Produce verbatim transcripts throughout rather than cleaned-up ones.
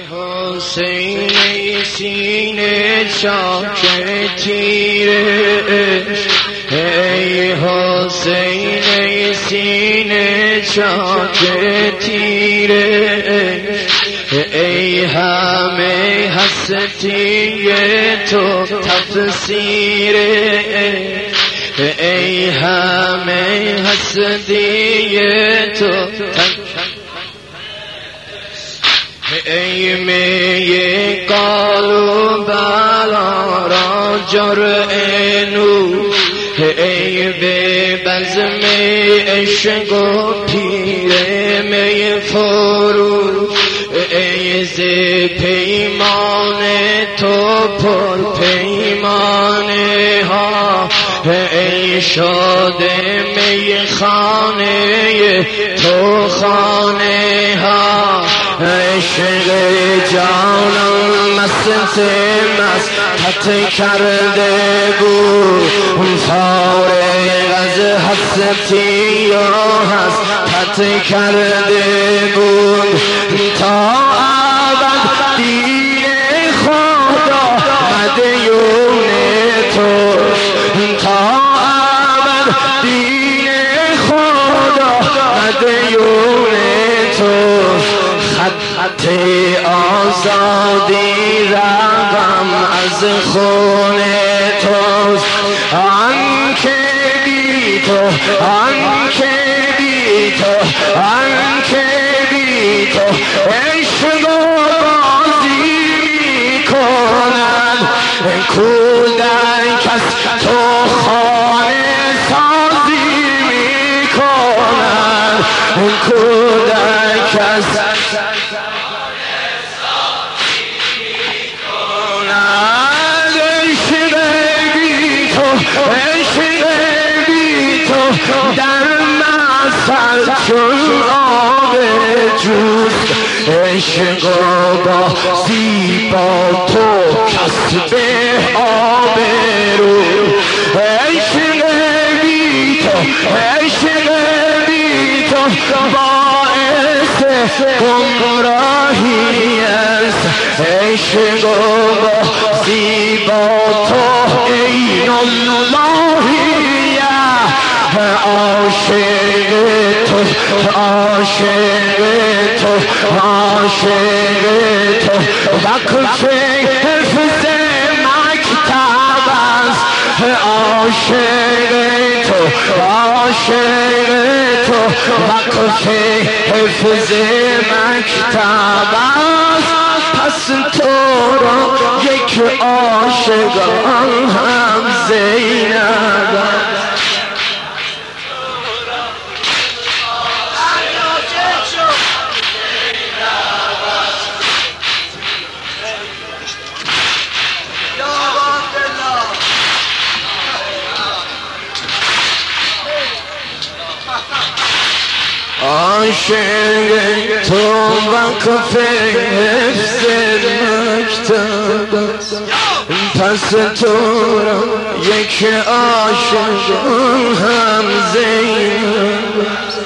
حسین سینه چاک تیرش، ای حسین سینه چاک تیرش، ای همه هستی تو تفسیرش، ای همه هستی تو ای می قالو بلا را جرعه نوش، ای به بزم عشق و پیر می فروش، ای ز پیمان تو پر پیمانه ها، ای شاده می خانه تو خانه ها، عشق جانم مست مست کرده بود، فارغ از هستی و هست کرده بود، تا ابد دین خدا مدیون تو، تا ابد دین خدا مدیون تو، خط آزادی رقم از خون توست، آن که بی تو، آن که بی تو، آن که بی تو عشق و بازی می کند، کودک از تو خانه سازی می کند، کودک از در مثل چون آب جوست، عشق با زیبا تو کسب آبرو، عشق بی تو، عشق بی تو باعث گمراهی است، عشق با زیبا تو عین اللهی، عاشق تو، عاشق تو، عاشق تو وقف حفظ مکتب است، عاشق تو، عاشق تو وقف حفظ مکتب است، پس تو را یک عاشقان هم زینب است. عاشق تو وقف حفظ مکتب است، پس تو را یک عاشق هم زینب است،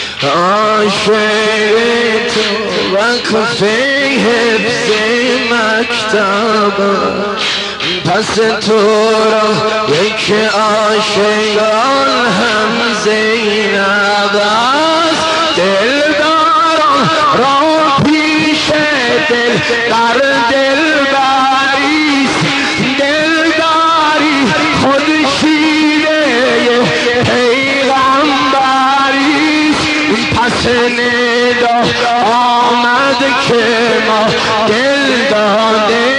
عاشق تو وقف حفظ مکتب است، پس تو را یک عاشقان هم زینب است، دلداران را پیش دل در دل بریست، دلداری خود شیوه پیغمبریست، پس ندا آمد که ما دل داده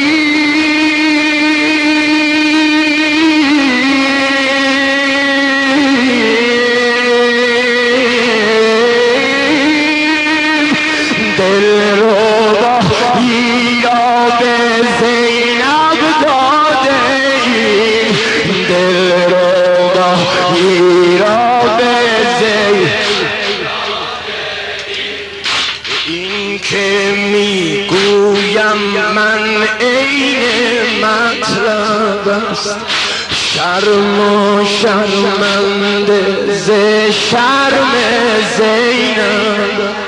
من عین مطلب است، شرم و شرمنده ز شرم زینب،